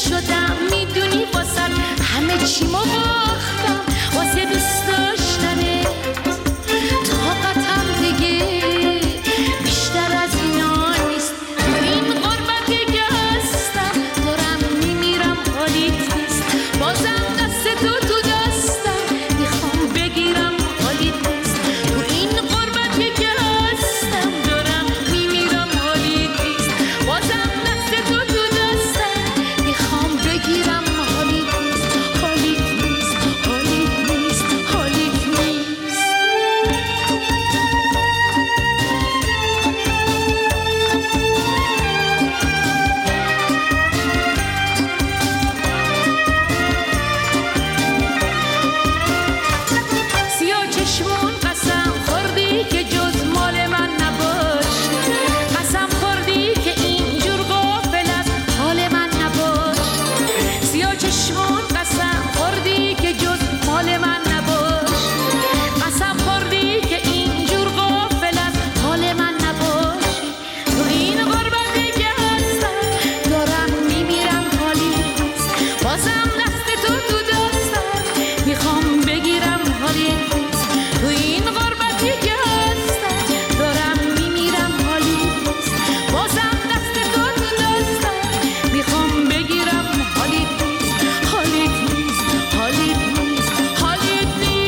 شدم میدونی واسه همه چی ما باختم واسه دوست داشتنه طاقتم دیگه بیشتر از اینا نیست تو این غربتی که هستم دارم میمیرم حالیت نیست بازم دست تو دستم میخوام بگیرم حالیت نیست تو این غربتی که هستم دارم میمیرم حالیت نیست بازم دست تو دستم میخوام بگیرم حالیت نیست حالیت نیست حالیت نیست حالیت نیست سیاه چشمون قسم خوردی که جز مال من نباشی قسم خوردی که اینجور غافل از حال من نباشی سیاه چشمون قسم خوردی که جز مال من نباشی قسم خوردی که اینجور غافل از حال من نباشی تو این غربتی که هستم دارم میمیرم حالیت نیست بازم دست تو دستم میخوام بگیرم حالیت نیست تو این غربتی که هستم دارم میمیرم حالیت نیست بازم دست تو دستم میخوام بگیرم حالیت نیست حالیت نیست حالیت نیست حالیت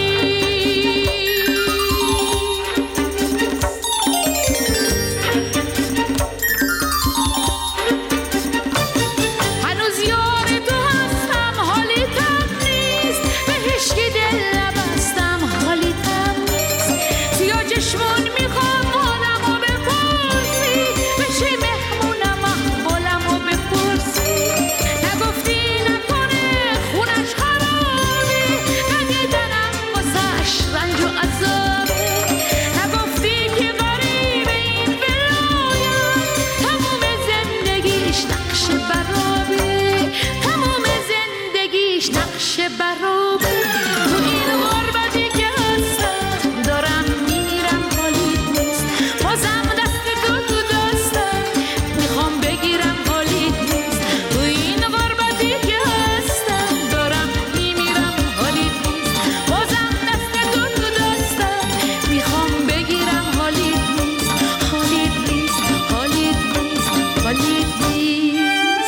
هنوز یار تو هستم حالیتم نیست به هیچکی دل نبستم حالیتم نیست سیاه چشمون میخوام حالمو بپرسی بشی مهمونم احوالمو بپرسی نگفتی نکنه خونش خرابه ندیدنم واسش رنج و عذابه نگفتی که غریب این ولایم تموم زندگیش نقش برابه تموم زندگیش نقش برابه تو این غربتی که هستم دارم میمیرم حالیت نیست بازم دست تو دستم میخوام بگیرم حالیت نیست تو این غربتی که هستم دارم میمیرم حالیت نیست بازم دست تو دستم میخوام بگیرم حالیت نیست حالیت نیست حالیت نیست حالیت نیست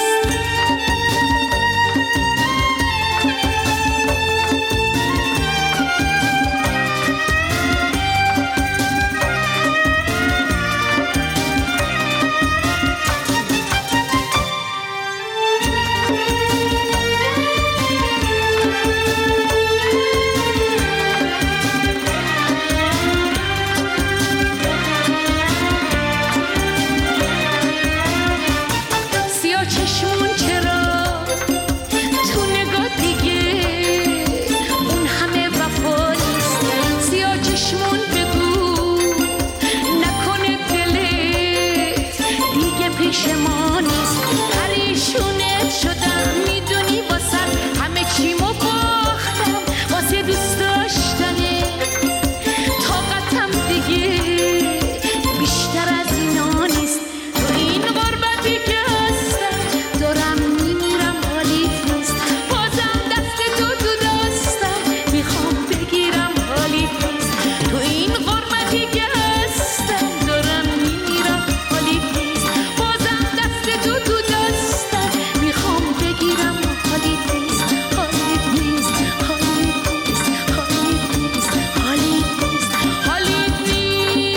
سیاه چشمون چرا تو نگاه دیگه اون همه وفا نیست سیاه چشمون بگو نکنه دلت دیگه پیش ما نیست پریشونت شدم میدونی واسه همه چی ما باختم واسه دوست داشتنه طاقتم دیگه بیشتر از اینا نیست تو این غربتی که هستم دارم میمیرم حالیت نیست بازم دست تو دستم میخوام بگیرم حالیت نیست تو این غربتی که هستم دارم میمیرم حالیت نیست بازم دست تو دستم میخوام بگیرم حالیت نیست حالیت نیست حالیت نیست حالیت نیست حالیت نیست حالیت نیست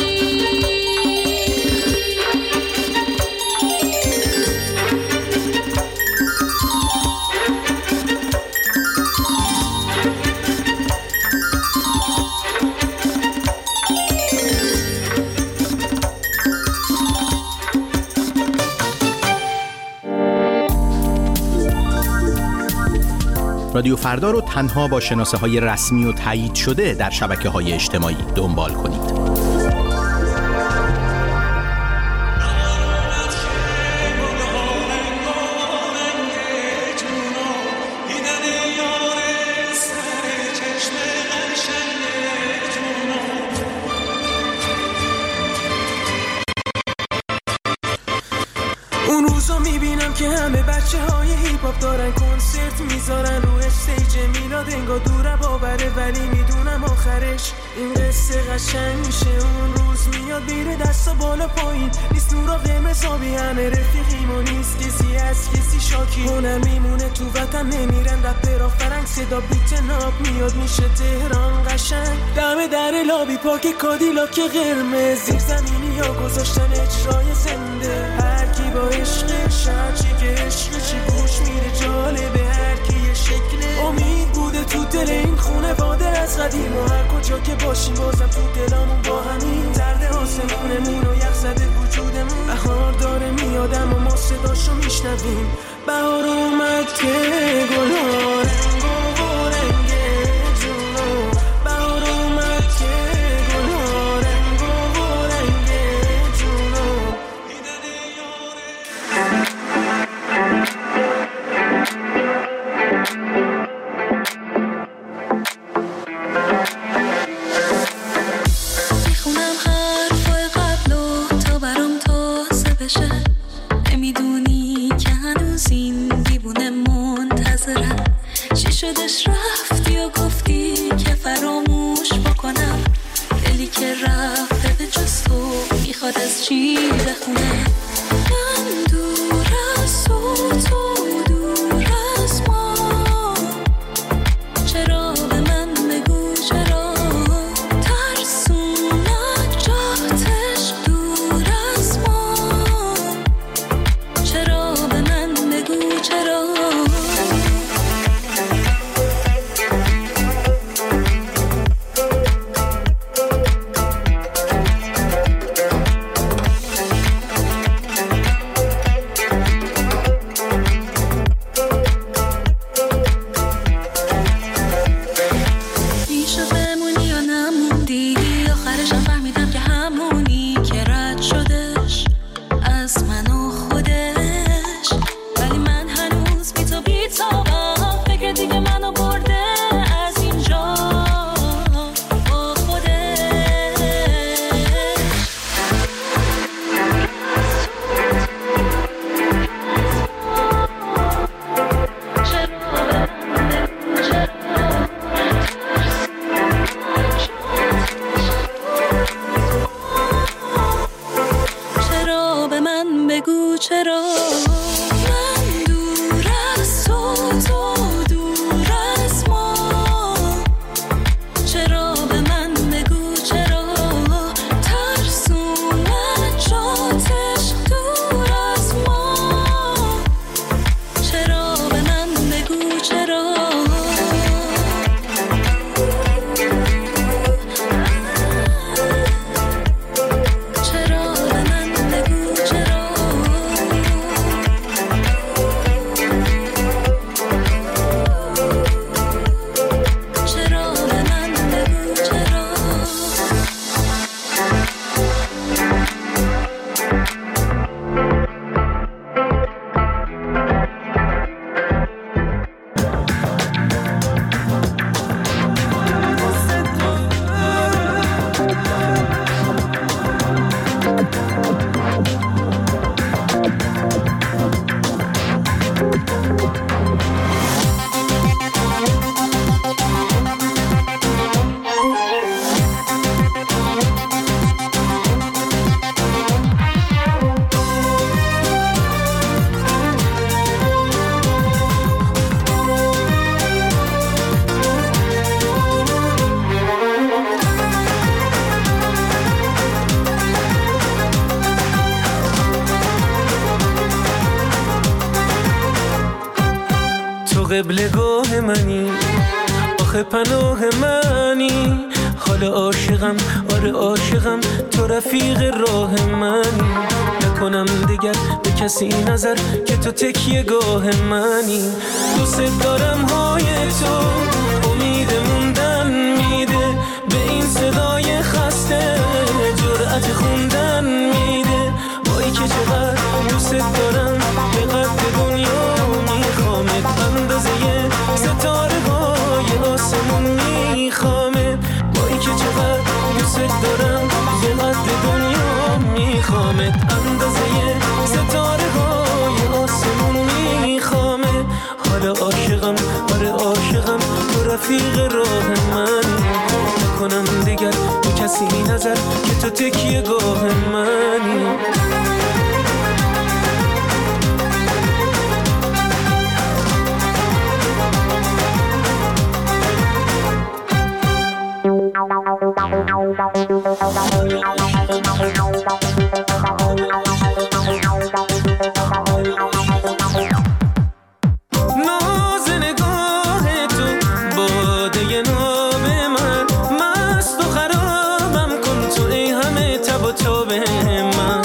رادیو فردا رو تنها با شناسه‌های رسمی و تایید شده در شبکه‌های اجتماعی دنبال کنید. اون روزو میبینم که همه بچه های هیپ هاپ دارن کنسرت میذارن رو استیج میلاد، انگار دوره باوره ولی میدونم آخرش این قصه قشنگ میشه. اون روز میاد میره دستا بالا پایین، نیست نورا قرمز آبی، همه رفیقیم و نیست کسی از کسی شاکی. اونم میمونه تو وطن نمیرن رپرها فرنگ، صدا بیت ناب میاد میشه تهران قشنگ. دم در لابی پاک کادیلاک قرمز، زیر زمینی ها گذاشتن اجرای زنده. هر کی با عشقش هرچی که عشقشی گوش میره جالبه، هر کی یه شکله امید بوده تو دل این خونه واده از قدیم. و هر کجا که باشیم بازم تو دلامون با همین زرد آسمونمون و یخ زده وجودمون. بهار داره میادم و ما صداشو میشنویم. بهار اومد که گلها رنگ و رنگ جونو، بهار اومد که گلها رنگ و رنگ جونو. میخونم حرفای قبلو تا برام تازه بشه، نمیدونی که هنوز این دیوونه منتظرم. چی شدش رفتی و گفتی که فراموش بکنم، دلی که رفته به جز تو میخواد از چی بخونه. من دور از تو دور از ما، چرا به من بگو چرا ترسونت جاتش دور از ما، چرا به من بگو چرا. قبلگاه منی، آخه پناه منی، حال عاشقم، آره عاشقم، تو رفیق راه منی. نکنم دیگر به کسی نظر که تو تکیه گاه منی. دوست دارم های تو امید موندن میده، به این صدای خسته جرأت خوندن میده. وای که چقدر دوست دارم، به قد دنیا میخوامت، اندازه ستاره های آسمون میخوامت. وای که چقدر دوست دارم، به قد دنیا میخوامت، اندازه ستاره های رفیق راه منی، نکنم دیگر به کسی نظر که تو تکیه گاه منی. ناز نگاه تو باده ناب من، مست و خرابم کن تو ای همه تب و تاب من.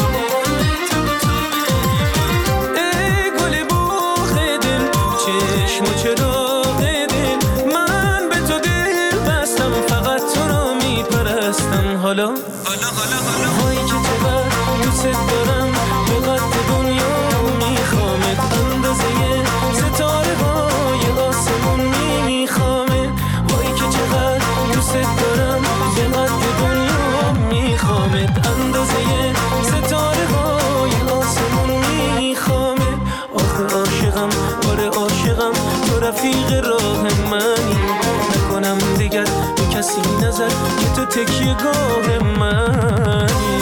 ای گل بوخ دل چشم و چراغ دل، من به تو دل بستم فقط تو رو میپرستم. حالا وای که چقدر دوست دارم، به قد دنیا میخوامت، اندازه ستاره های آسمون میخوامت. وای که چقدر دوست دارم، به قد دنیا میخوامت، اندازه ستاره های آسمون میخوامت. آخه عاشقم، آره عاشقم، تو رفیق راه منی، نکنم دیگر به کسی نظر که تو تکیه گاه منی.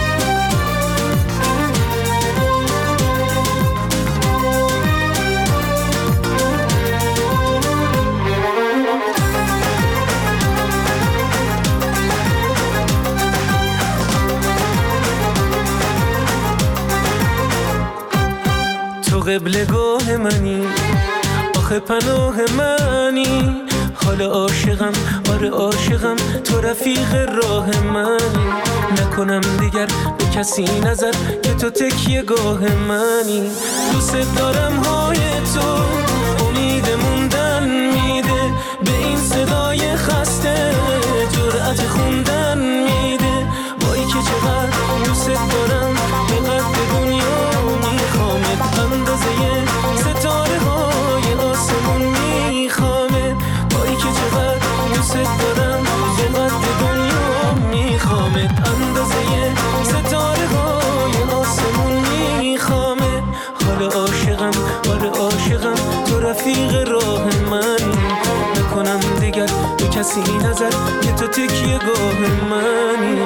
تو قبلگاه منی، آخه پناه منی. حالا عاشقم، آره عاشقم، تو رفیق راه منی، نکنم دیگر به کسی نظر که تو تکیه گاه منی. دوست دارم های تو امید موندن میده، به این صدای خسته جرأت خوندن میده. وای که چقدر دوست دارم، به قد دنیا میخوامت، اندازه ستاره های آسمون میخوامت. وای که چقدر دوست دارم، به قد دنیا میخوامت، اندازه ستاره های آسمون میخوامت. حالا عاشقم، آره عاشقم، تو رفیق راه منی، نکنم دیگر به کسی نظر که تو تکیه گاه منی.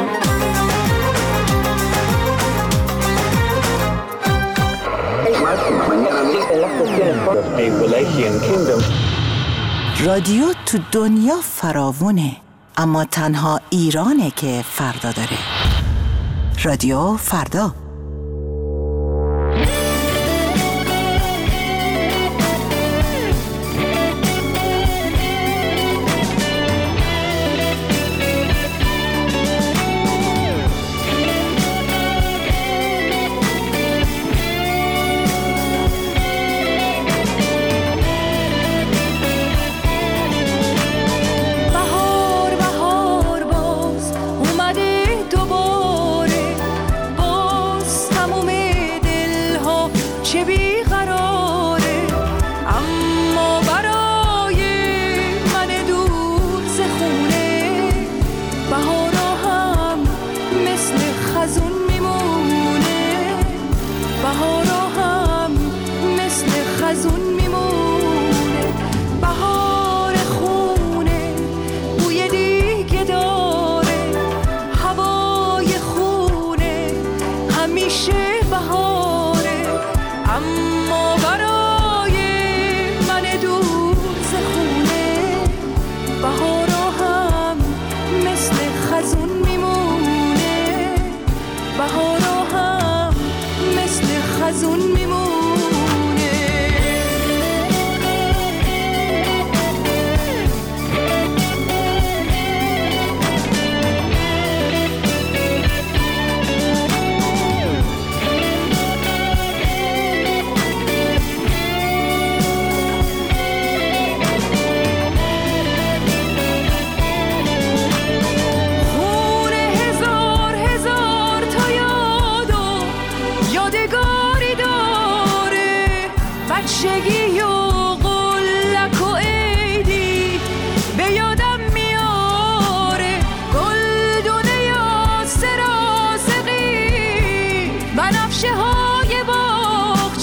رادیو تو دنیا فراوونه، اما تنها ایرانه که فردا داره. رادیو فردا.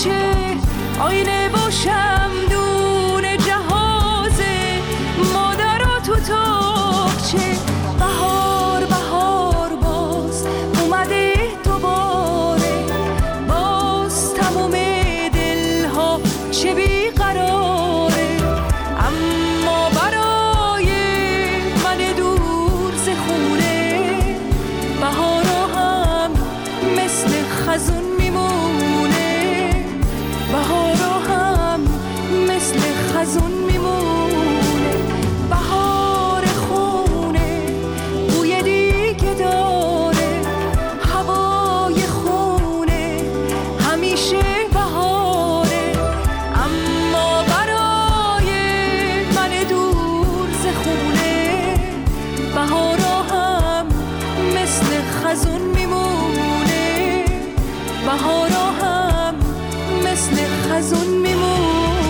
آینه و شمدون جهازه مادر چه بیقراره، اما برای من دور ز خونه بهارا هم مثل خزون میمونه، بهارا هم مثل خزون میمونه. بهار خونه بوی دیگه داره، هوای خونه همیشه بهاره، اما برای من دور ز خونه بهارا هم مثل خزون میمونه، بهارا هم مثل خزون میمونه.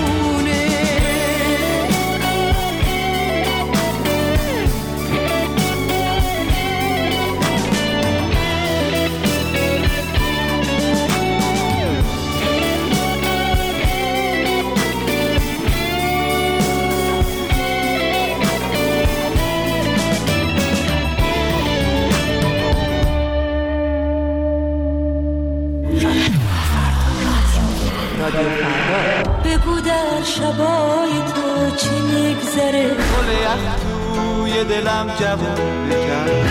بگو در شبای تو چی میگذره، گل یخ توی دلم جوون بکرد.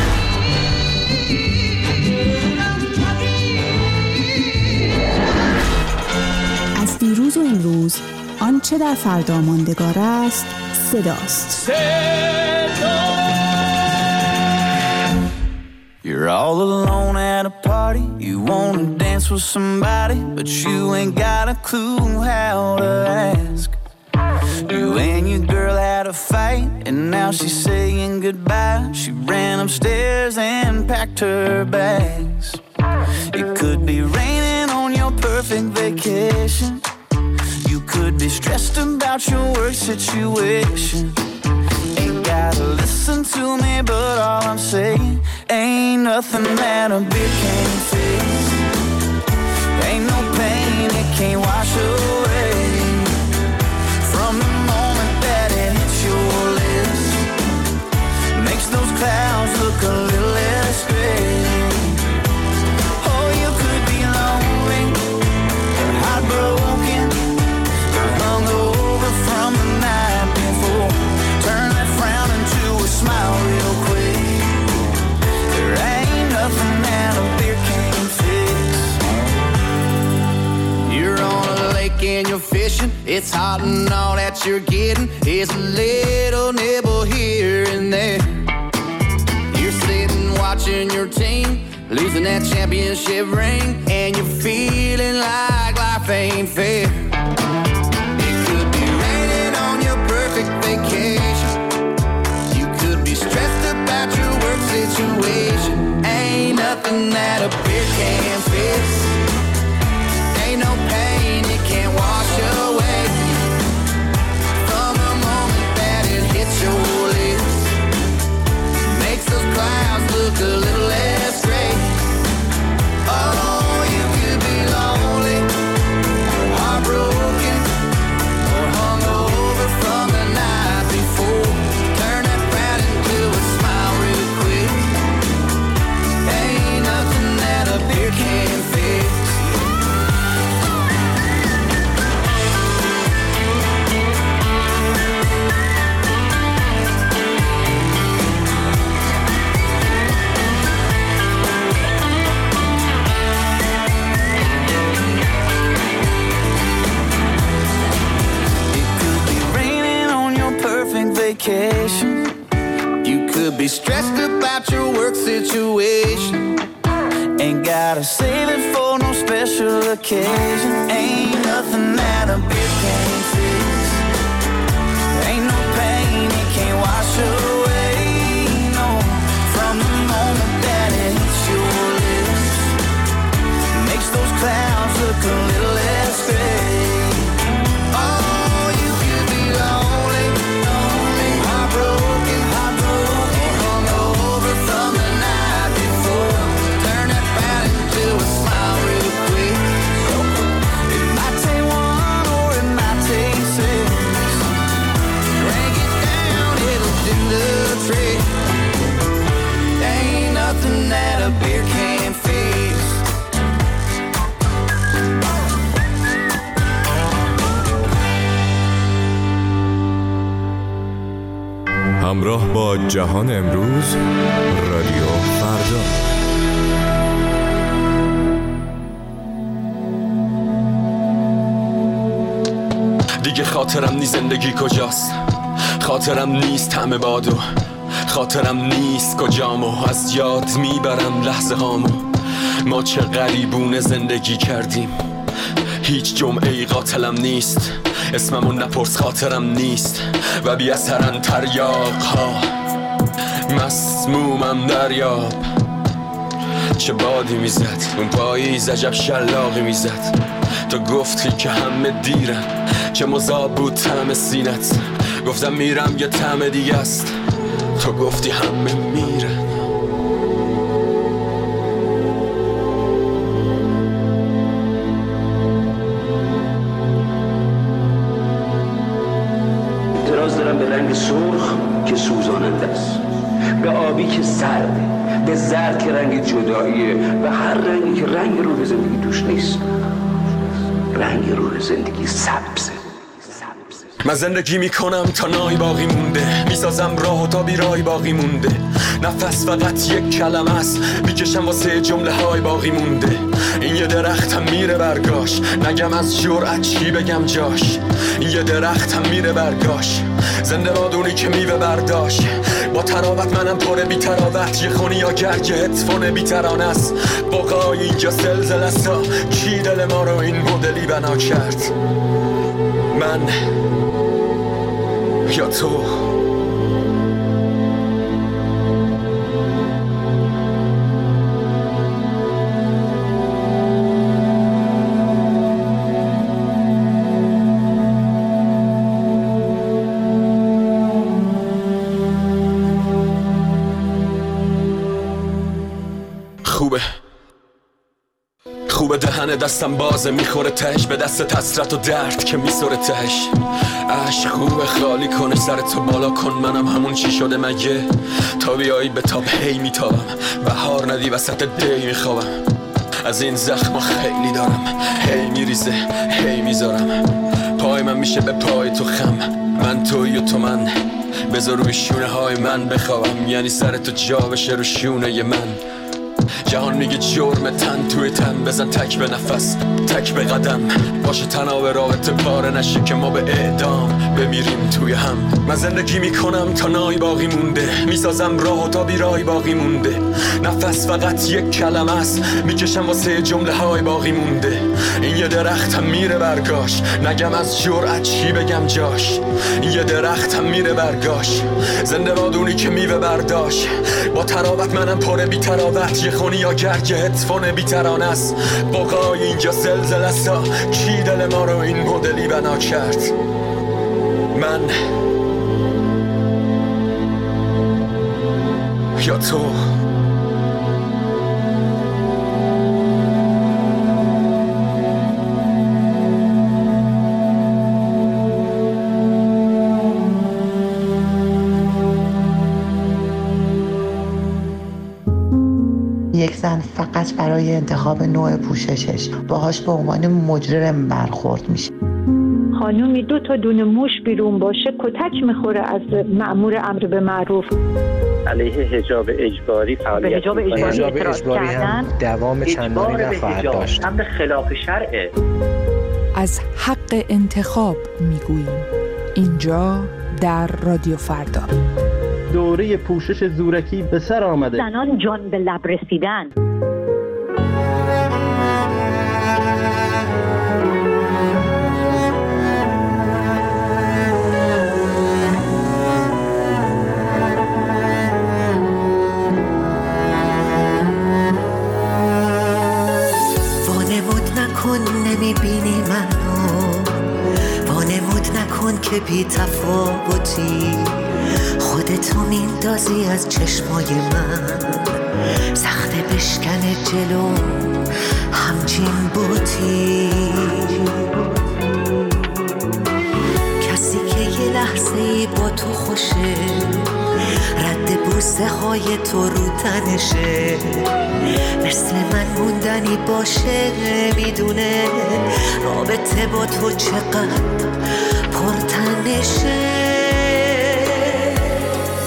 از دیروز و امروز آنچه در فردا ماندگار است صداست. You're all alone at a party, you wanna dance with somebody, but you ain't got a clue how to ask. You and your girl had a fight, and now she's saying goodbye. She ran upstairs and packed her bags. It could be raining on your perfect vacation. You could be stressed about your work situation. Ain't gotta listen to me, but all I'm saying ain't nothing that a beer can't fix. Ain't no pain it can't wash away. From the moment that it hits your lips, makes those clouds look a little less gray. Oh, you could be lonely or heartbroken or hungover from the night before. Turn that frown into a smile real quick. There ain't nothing that a beer can't fix. You're on a lake and you're fishing. It's hot and all that you're getting is a little nibble here and there. You're sitting watching your team losing that championship ring, and you're feeling like life ain't fair. It could be raining on your perfect vacation. You could be stressed about your work situation. Ain't nothing that a beer can't fix. Ain't no pain it can't wash away. From the moment that it hits your lips, makes those clouds look a little less gray. Oh, you could be lonely, heartbroken, or hungover from the night before. Turn that frown into a smile real quick. Ain't nothing that a beer can't fix. Vacation. You could be stressed about your work situation. Ain't gotta save it for no special occasion. Ain't nothing that a beer can't fix. Ain't no pain it can't wash away. No, from the moment that it hits your lips, makes those clouds look a little less gray. همراه با جهان امروز، رادیو فردا. دیگه خاطرم نیست زندگی کجاست، خاطرم نیست طعم بادو، خاطرم نیست کجامو، از یاد میبرم لحظه هامو. ما چه غریبونه زندگی کردیم، هیچ جمعه‌ای قاتلم نیست، اسممو نپرس خاطرم نیست و بی اثرن تریاق ها، مسمومم دریاب. چه بادی میزد اون پاییز، عجب شلاقی میزد. تو گفتی که همه دیرن، چه مذاب بود طعم سینت. گفتم میرم یه طعم دیگه است، تو گفتی همه میرن. اعتراض دارم به رنگ سرخ که سوزاننده است، به آبی که سرده، به زرد که رنگ جداییه، به هر رنگی که رنگ روح زندگی توش نیست. رنگ روح زندگی سبزه. من زندگی میکنم تا نای باقی مونده، میسازم راه و تا بیرای باقی مونده. نفس فقط یک کلمه است، میکشم واسه جمله های باقی مونده. این یه درختم میره برگاش، نگم از جرأت چی بگم جاش. این یه درختم میره برگاش، زنده بادونی که میوه برداشت. با تراوت منم پر بی تراوت، یه خونی یا گرگ هتفون بی ترانه است. بقای اینجا زلزله است، کی دل ما رو این مدلی بنا کرد؟ من یا تو؟ خوبه دهن دستم بازه، میخوره تهش به دست حسرت و درد که میسوره تهش. عشق خوبه خالی کنه سرتو بالا کن، منم همون چی شده مگه؟ تا بیایی به تاب هی میتابم، بهار ندی وسط دی میخوابم. از این زخما خیلی دارم، هی میریزه هی میذارم. پای من میشه به پای تو خم، من توی و تو من. بذار روی شونه های من بخوابم، یعنی سرتو جا بشه رو شونه من. جهان میگه جرم تن توی تن، بزن تک به نفس تک به قدم. باشه تناب رابطه پاره نشه که ما به اعدام بمیریم توی هم. من زندگی میکنم تا نای باقی مونده، میسازم راه و تا بیرای باقی مونده. نفس فقط یک کلمه است، میکشم واسه جمله های باقی مونده. این یه درختم میره برگاش، نگم از جرأت چی بگم جاش. این یه درختم میره برگاش، زنده بادونی که میوه برداشت. با تراوت منم پر بی تراوت، یه خونی یا گرگ هتفون بی ترانه است. بقای اینجا زلزله است، کی دل ما رو این مدلی بنا کرد؟ من یا تو؟ یک زن فقط برای انتخاب نوع پوششش باهاش به عنوان مجرم برخورد میشه. خانومی 2 تا دونه موش بیرون باشه کتک میخوره از مأمور امر به معروف. علیه حجاب اجباری فعالیت حجاب اجباری هم دوام چندانی نخواهد داشت. امر خلاف شرعه. از حق انتخاب میگوییم اینجا در رادیو فردا. دوره پوشش زورکی به سر آمده. زنان جان به لب رسیدن. وانمود نکن نمیبینی منو، وانمود نکن که بی تفاوتی. خودتو میندازی از چشمای من، سخته بشکنه جلو همچین بوتی. کسی که یه لحظه ای با تو خوشه، رد بوسه های تو رو تنشه. مثل من موندنی باشه، میدونه رابطه با تو چقدر پرتنشه.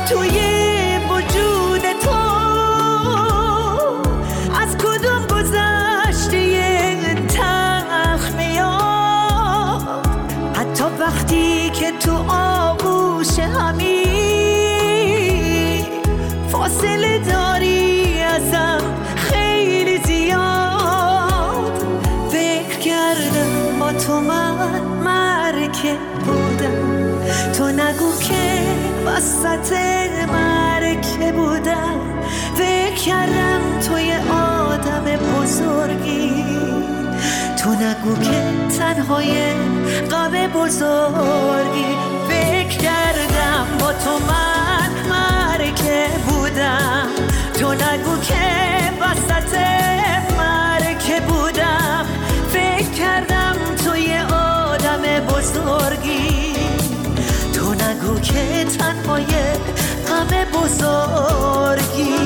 توی وجود تو از کدوم گذشته تلخ میاد، حتی وقتی که تو آغوش همی فاصله داری ازم خیلی زیاد. فکر کردم با تو من معرکه بودم، تو نگو که وسط معرکه بودم. فکر کردم توی آدم بزرگی، تو نگو که تنهای غم بزرگی. فکر کردم با تو من معرکه بودم، تو نگو که وسط معرکه بودم. فکر کردم توی آدم بزرگی، تو نگو که تنهای غم بزرگی.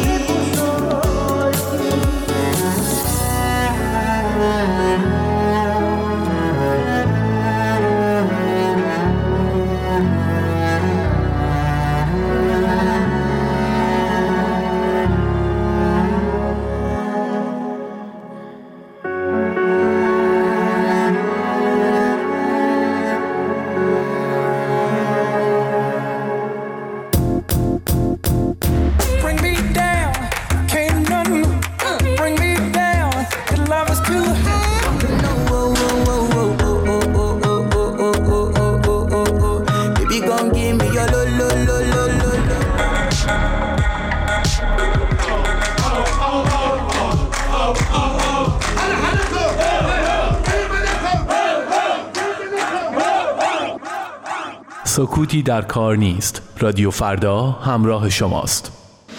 سکوتی در کار نیست. رادیو فردا همراه شماست.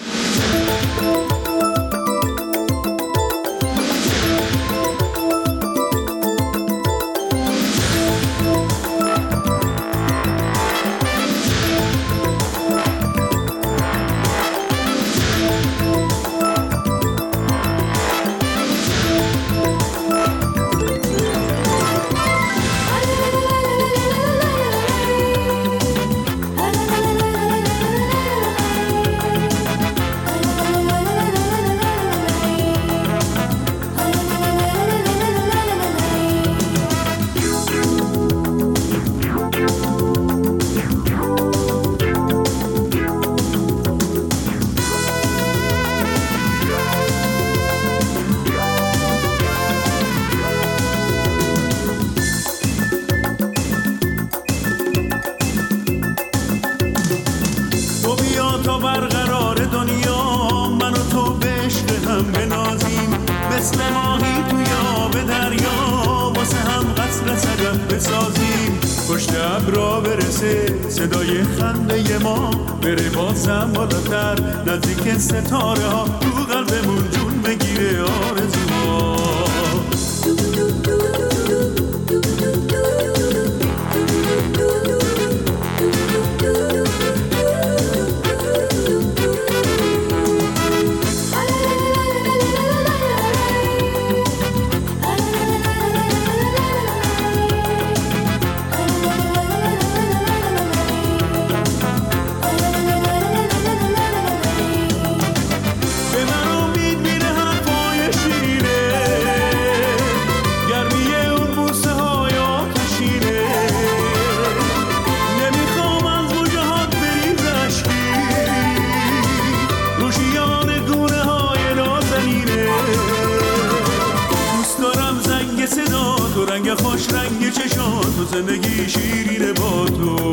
صدای خنده ما بره بازم بالاتر، نزدیک ستاره ها تو قلبمون جون بگیره آرزوها. خوش رنگ چشات و زندگی شیرینه با تو.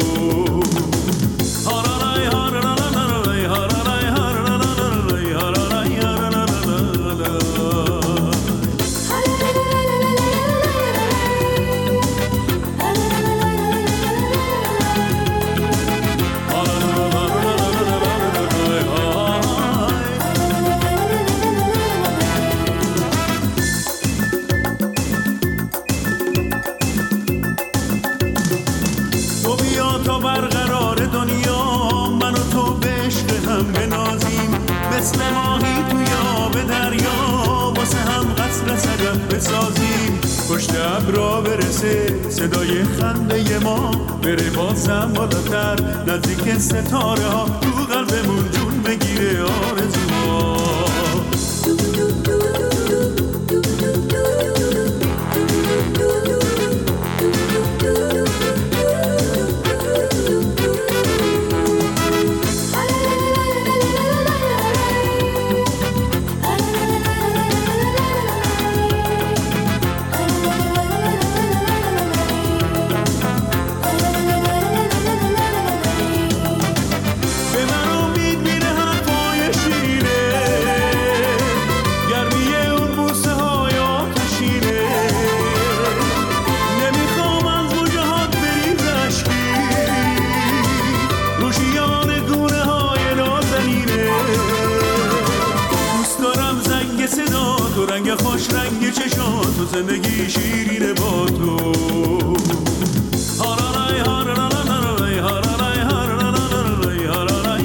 پشت ابرا برسه صدای خنده ما بره بازم بالاتر، نزدیک ستاره ها تو قلبمون جون بگیره آرزوها. خوش رنگ چشات و زندگی شیرینه با تو. هارالای هارالای هارالای هارالای هارالای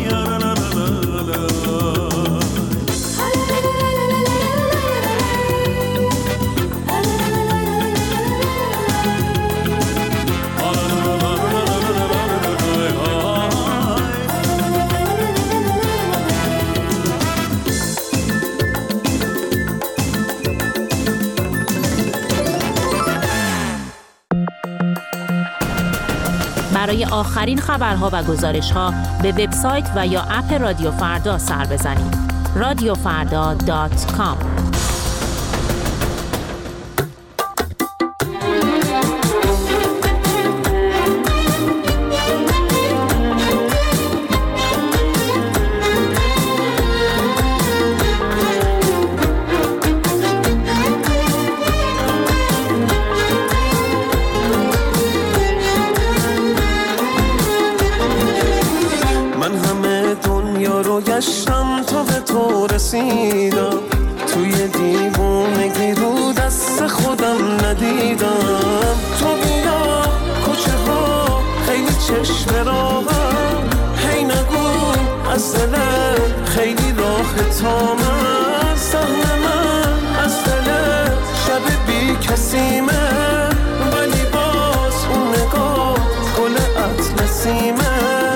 برای آخرین خبرها و گزارش‌ها به وبسایت و یا اپ رادیو فردا سر بزنید. radiofarda.com. گشتم تا به تو رسیدم، توی دیوونگی رو دست خودم ندیدم. تو بیا کوچه ها خیلی چشم راهم، هی نگو از دلت خیلی راه تا من. سهم من از دلت شب بی کسیمه، ولی باز اون نگاه گل اطلسیمه.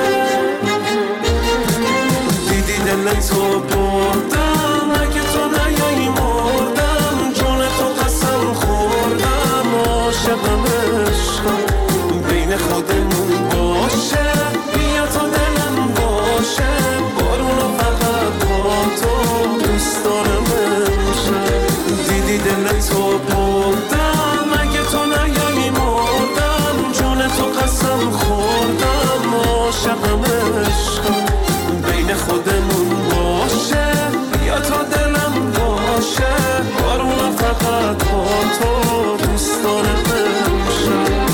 دل تو بردم اگه تو نیایی مردم، جون تو قسم خوردم. عاشقم عشقم بین خودمون باشه، بیا تا دلم باشه. بارونو فقط با تو دوست دارم امشب. دیدی دل تو بردم اگه تو نیایی مردم، جون تو قسم خوردم. عاشقم عشقم بین خودمون باشه، یا تا دلم باشه. بارون فقط با تو دوست دارم امشب.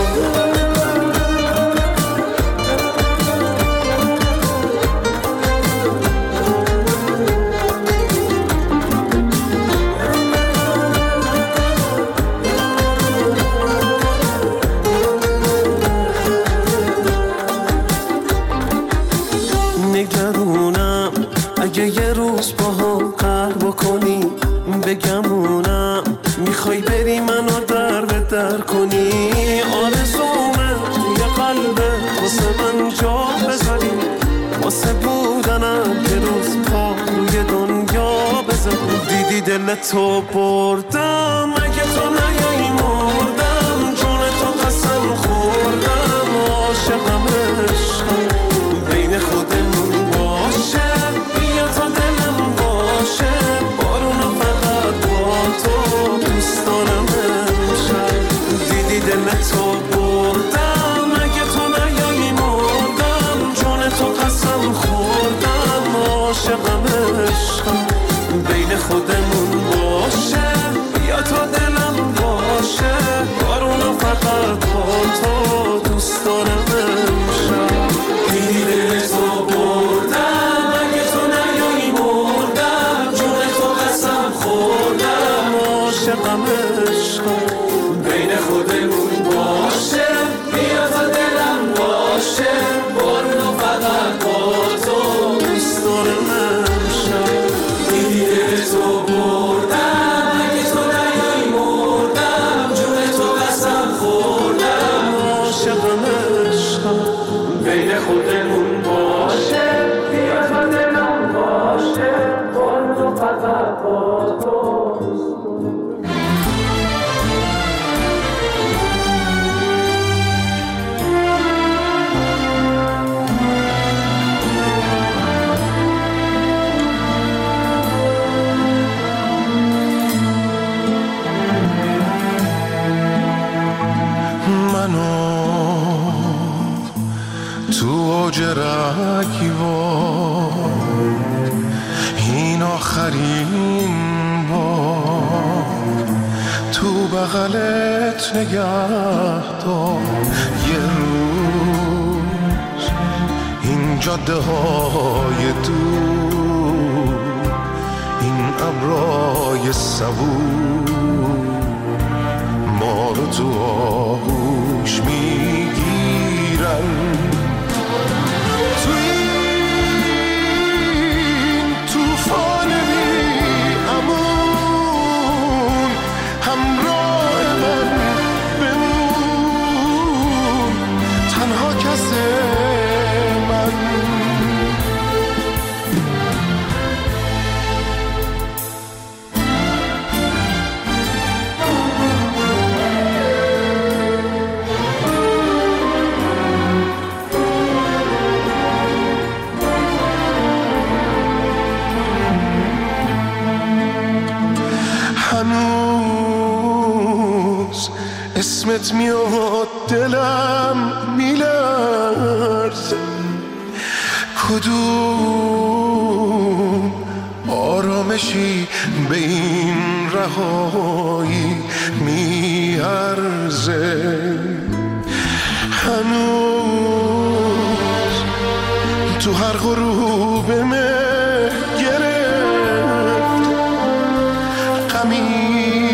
نگرونم اگه یه روز با هم قهر بکنی، بگمونم میخوای بری منو در به در کنی. آرزومه توی قلبت واسه من جا بذاری، واسه بودنم که روز پا روی دنیا بذاری. دیدی دل تو بردم اگه تو نیایی مردم، جون تو قسم خوردم. عاشقم عشقم بین خودمون باشه، بیا تا دلم باشه. بارونو فقط با تو دوست دارم امشب. دیدی دل تو بردم اگه تو نیایی مردم، جون تو قسم خوردم. عاشقم عشقم بین خودمون باشه، بیا تا دلمون باشه بیا تا دلم باشه خود و فقط با توست. رگیوار این آخرین بار تو بغلت نگه دار یه روز این جاده های دور این ابرای صبور ما رو تو آغوش میگیرن اسمت میاد دلم میلرزه کدوم آرامشی به این رهایی میارزه هنوز تو هر غروب مه گرفت غمی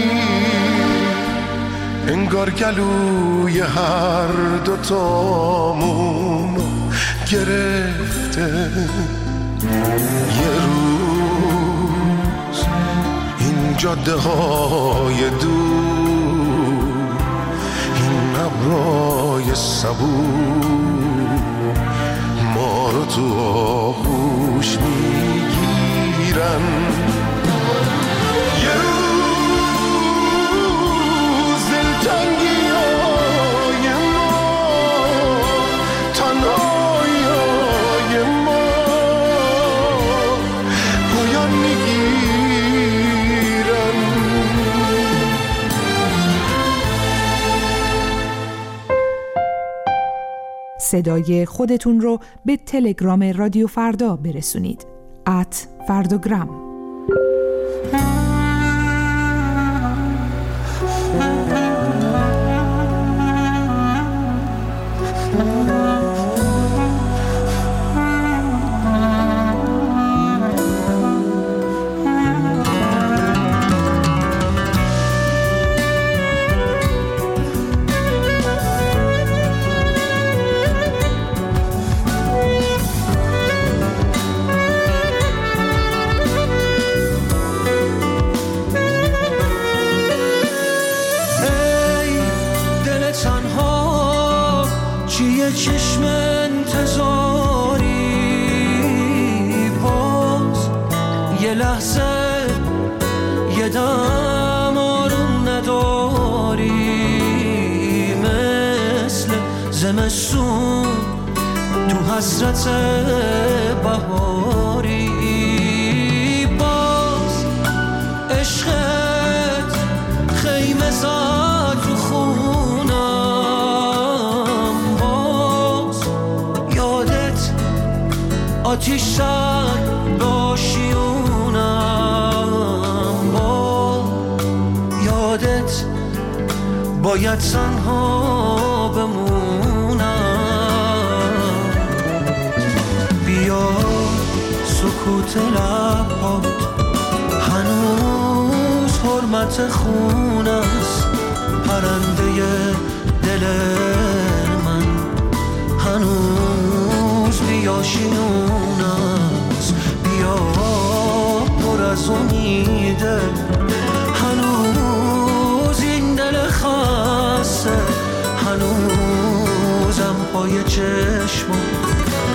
انگار گلوی هر دوتامون گرفته یه روز این جاده های دور این ابرای صبور ما رو تو آغوش میگیرن یه روز دلتنگی های ما تنهایی های ما پایان میگیرن. صدای خودتون رو به تلگرام رادیو فردا برسونید @فرداگرام. چشم انتظاری باز یه لحظه یه دم آروم نداری مثل زمستون تو حسرت بهاری باز عشقت خیمه زد رو آتیش زد باشیونم با یادت باید تنها بمونم بیا سکوت لبات هنوز حرمت خون است پرنده دل من هنوز بیا شیون است بیا پر از امیده هنوز این دل خسته هنوزم پای چشم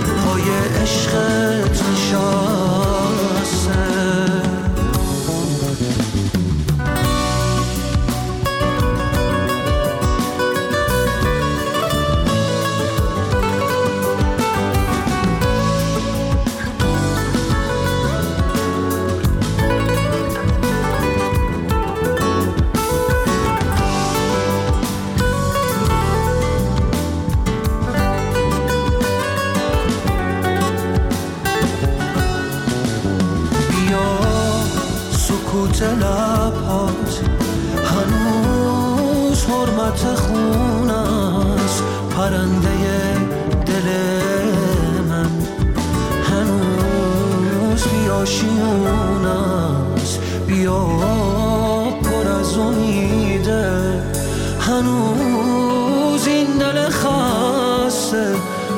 نوبت خون است پرنده دل من، هنوز بیاشیون است، بیا پر از امیده، هنوز این دل خسته،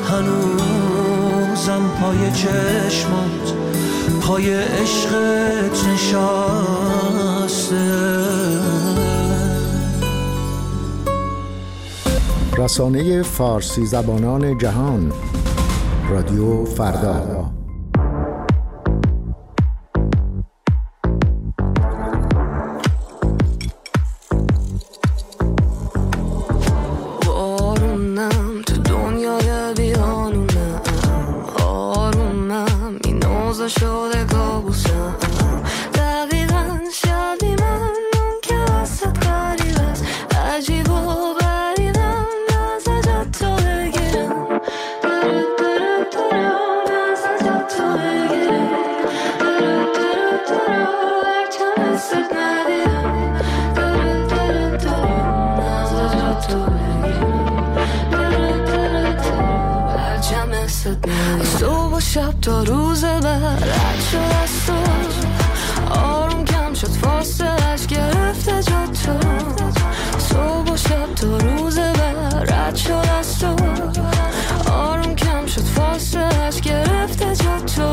هنوزم پای چشمات پای عشقت نشسته. رسانه فارسی زبانان جهان، رادیو فردا. آرومم تو دنیای بیانونم، آرومم این اوضاع شده کابوسم، دقیقا شبیه من اون که واسه غریب است، عجیب و غریبم نازه جا تو بگیرم، نازه جا تو بگیرم، هرچه مثل ندیدم، نازه جا تو صبح و شب تا روز بعد رد شد از تو، آروم کم شد فاصلش گرفته جا تو، صبح و شب تا روز بعد رد شد از تو، آروم کم شد فاصلش گرفته جا تو.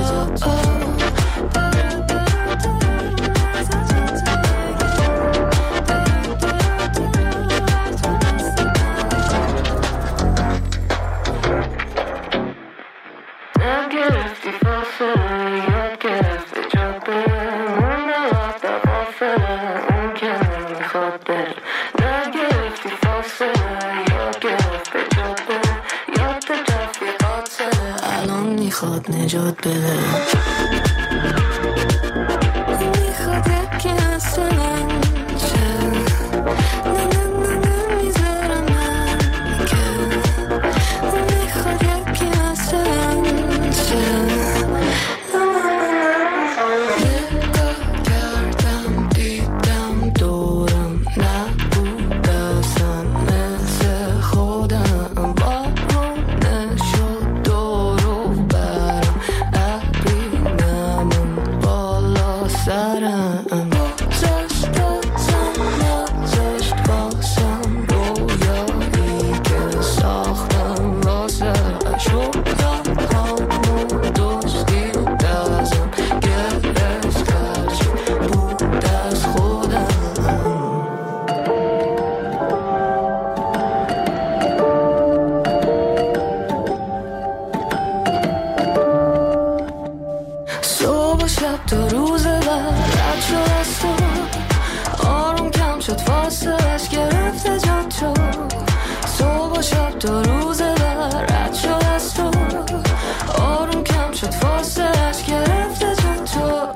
میخواد نجات بده، میخواد یکی مثل من شه، نه میذارم من که، میخواد یکی مثل من شه، نگاه کردم دیدم دورم نبود اصلا مثل خودم، بارونه شد دورو برم، ابری نمون بالا سرم، گذاشت بازم نذاشت بازم رویایی که ساختم واسه شدم دوستی دازم گرفت هرچی بود از خودم. صبح و شب تا روز بعد رد شد از تو، آروم کم شد فاصلش گرفته جا تو، صبح و شب تا روز بعد رد شد از تو، آروم کم شد فاصلش گرفته جا تو.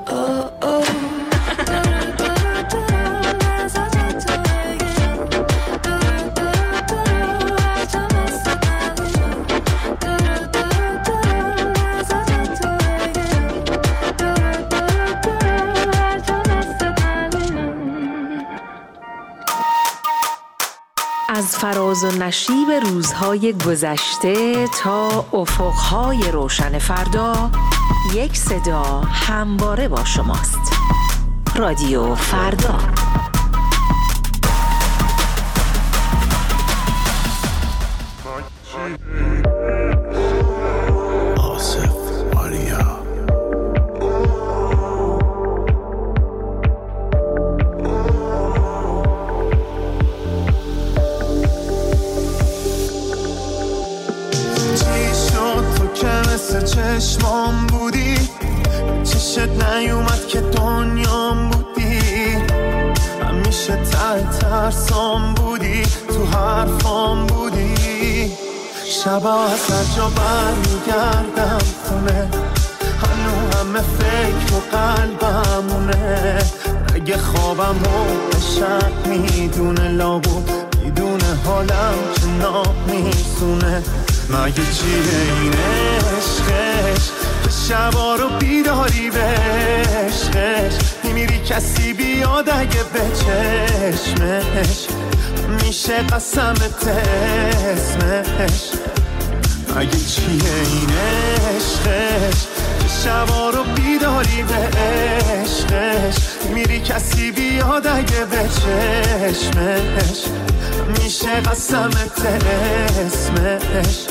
از فراز و نشیب روزهای گذشته تا افقهای روشن فردا، یک صدا همواره با شماست. رادیو فردا. چشمام بودی، چشت نیومد که دنیام بودی، همیشه ترسام بودی، تو حرفام بودی، شبا از هر جا برمیگردم خونه، هنو همه فکر و قلبمونه، اگه خوابم و شب میدونه لابو میدونه حالم که ناب میسونه، مگه چیه این عشقش که شبا رو بیداری به عشقش، میمیری کسی بیاد اگه به چشمش میشه قسمت اسمش اگه چیه این عشقش که شبا رو بیداری به عشقش میری کسی بیاد اگه به چشمش میشه قسمت اسمش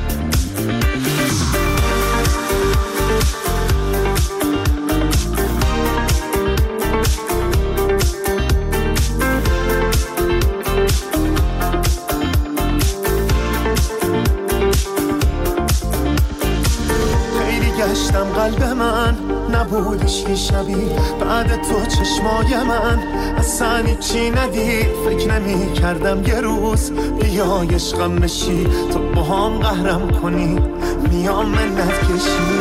گشتم قلب من نبودش که شبیه بعد تو چشمای من اصلا چی ندید فکر نمی کردم یه روز بیای عشقم بشی تو با هم قهرم کنی میام منت کشی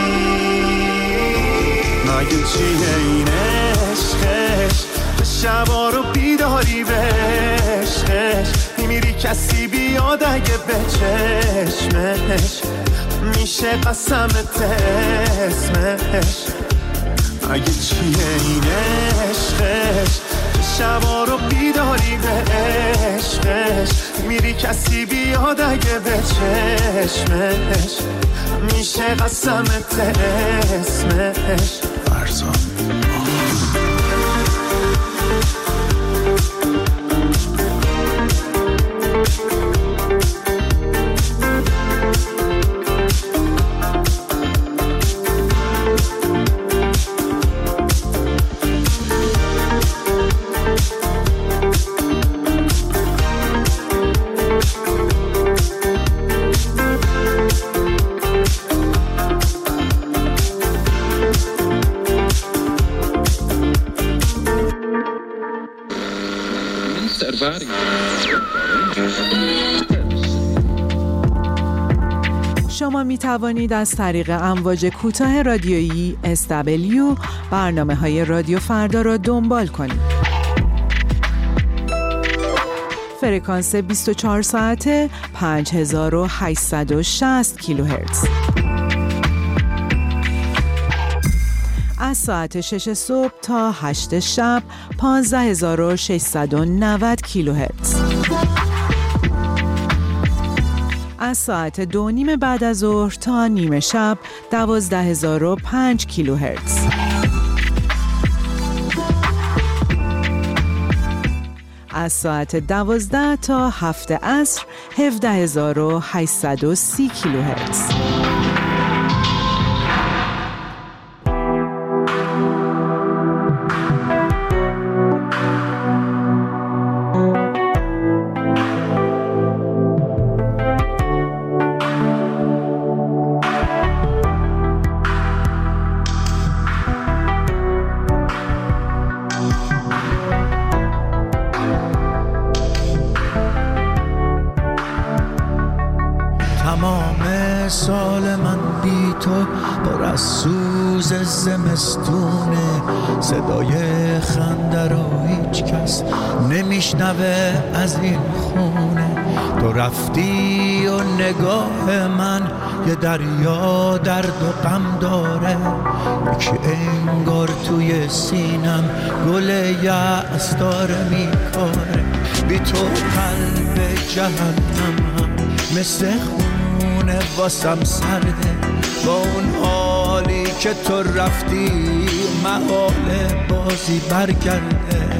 مگه چیه این عشقش به شبا رو بیداری به عشقش میمیری کسی بیاد اگه به چشمش میشه قسمت اسمش اگه چیه این عشقش که شبا رو بیداری به عشقش میری کسی بیاد اگه به چشمش میشه قسمت اسمش فرزان شما می توانید از طریق امواج کوتاه رادیویی SW برنامه‌های رادیو فردا را دنبال کنید. فرکانس 24 ساعته 5860 کیلوهرتز. از ساعت 6 صبح تا 8 شب 15690 کیلوهرتز. از ساعت 2:30 بعد از ظهر تا نیمه شب 12005 کیلوهرتز. از ساعت 12 تا 7 عصر 17830 کیلوهرتز. زمستونه صدای خنده رو هیچ کس نمیشنوه از این خونه. تو رفتی و نگاه من یه دریا درد و غم داره، یکی انگار توی سینم گل یأس داره میکاره. بی تو قلب جهنمم مثل خونه واسم سرده، با اون حالی که تو رفتی محال بازی برگرده.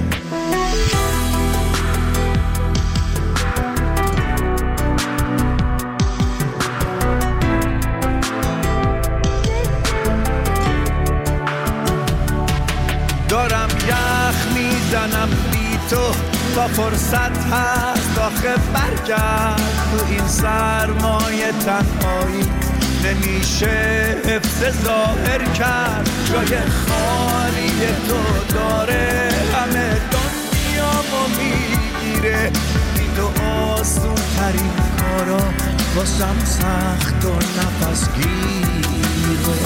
دارم یخ میزنم بی تو تا فرصت هست آخه برگرد. تو این سرمایه تنهایی نمیشه حفظ ظاهر کرد. جای خالی تو داره همه دنیامو میگیره. بی تو آسون ترین کارا واسم سخت و نفس گیره.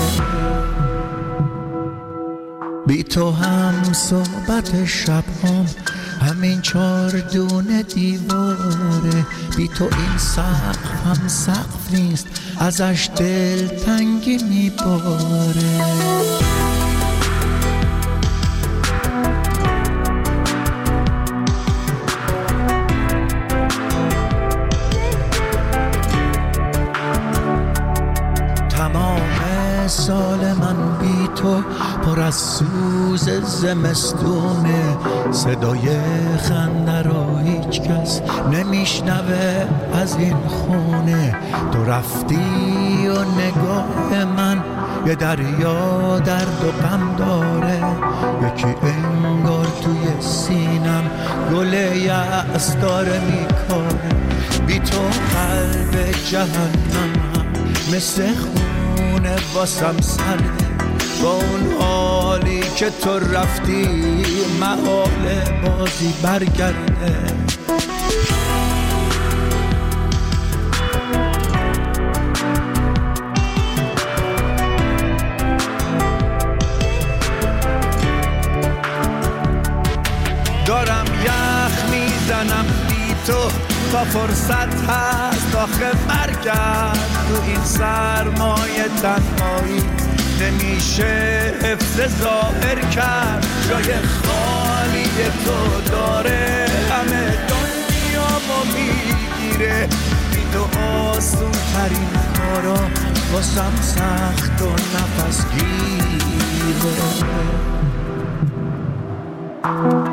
بی تو هم صحبت شبام همین 4 دونه دیواره. بی تو این سقف هم سقف نیست، ازش دل تنگی میباره. سال من بی تو پر از سوز زمستونه، صدای خنده رو هیچ کس نمیشنوه از این خونه. تو رفتی و نگاه من یه دریا درد و غم داره، یکی انگار توی سینم گل یأس داره میکاره. بی تو قلب جهنم مثل خونه واسم سرده، با اون حالی که تو رفتی محال بازی برگرده. دارم یخ میزنم بی تو تا فرصت هست آخه برگرد. تو این سرمایه تنهایی نمیشه حفظ ظاهر کرد، جای خالی تو داره همه دنیا ما میگیره. بی تو آسون ترین کارا واسم سخت و نفس گیره.